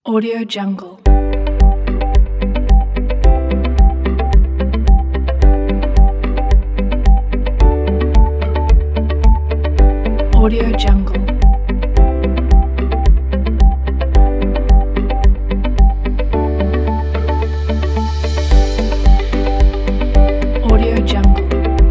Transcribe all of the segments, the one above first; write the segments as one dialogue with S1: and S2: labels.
S1: Audio Jungle. Audio Jungle. Audio Jungle.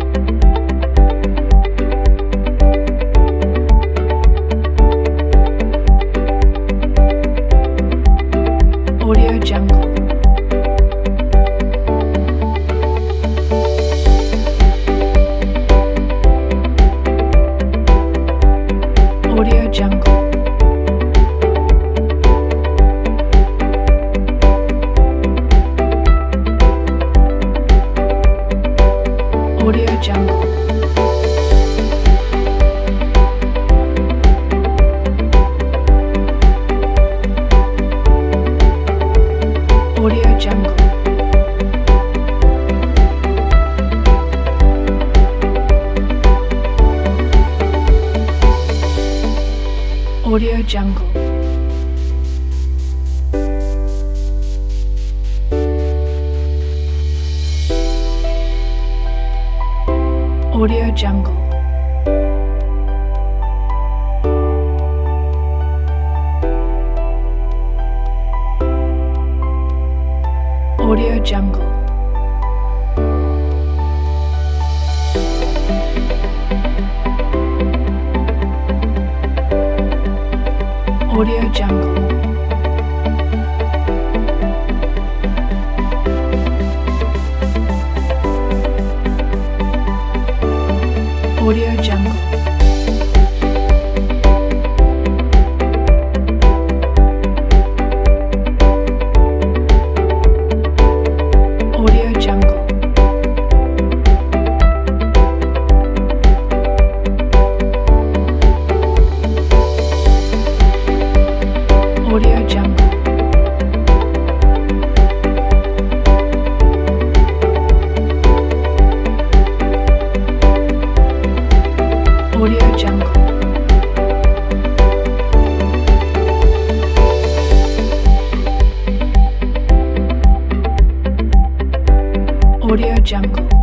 S1: Audio Jungle. Audio Jungle. Audio Jungle. Audio Jungle. Audio Jungle. Audio Jungle. Audio Jungle. Audio Jungle. Audio Jungle. Audio Jungle. Audio Jungle. Audio Jungle. Audio Jungle.